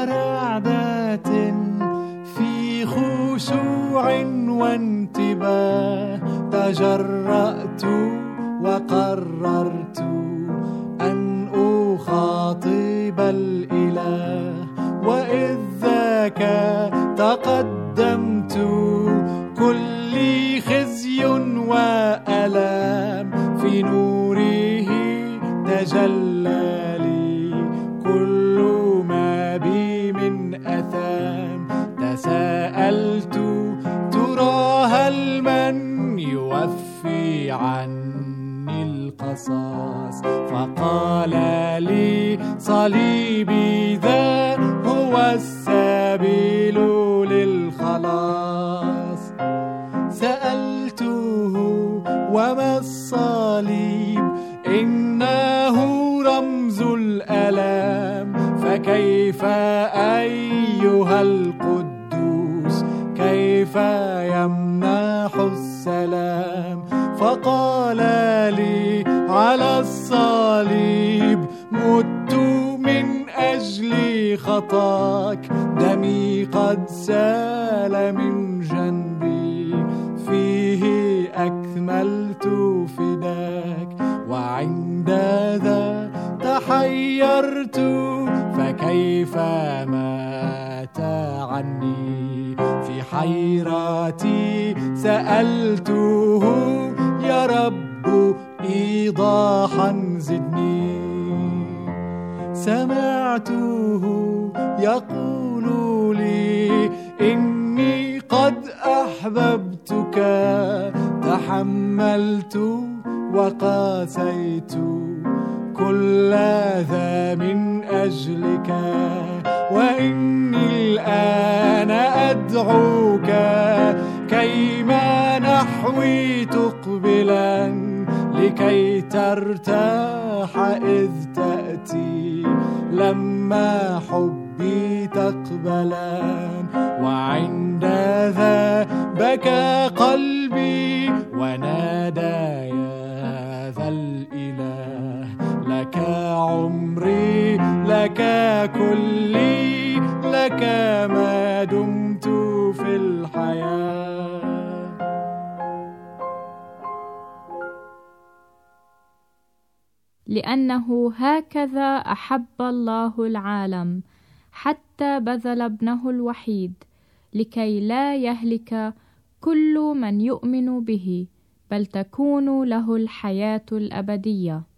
ورعدة في خشوع وانتباه تجرأت وقررت أن أخاطب الإله، وإذ ذاك تقدمت كل خزي وألام، في نوره تجلى لي كل ما بي من أثام. تساءلت ترى هل من يوفي عني القصاص، فقال لي صليبي ذا هو السبيل للخلاص. سألته وما الصليب؟ إنه رمز الألام. فكيف أيها القدوس، كيف يمنح السلام؟ فقال لي على الصليب مت من أجل خطاك، دمي قد سال من جنبي، فيه أكملت فداك. وعند ذا تحيرت، فكيف مات عني؟ في حيرتي سألته يا رب إيضاحا زدني. سمعته يقول لي إني قد أحببتك، تحملت وقاسيت كل ذا من أجلك، وإني الآن أدعوك كيما نحوي تقبلا، لكي ترتاح إذ تأتي لما حبي تقبلان. وعند ذا بكى قلبي ونادى يا ذا الإله، لك عمري لك كلي، لك ما دمت في الحياة. لأنه هكذا أحب الله العالم حتى بذل ابنه الوحيد، لكي لا يهلك كل من يؤمن به، بل تكون له الحياة الأبدية.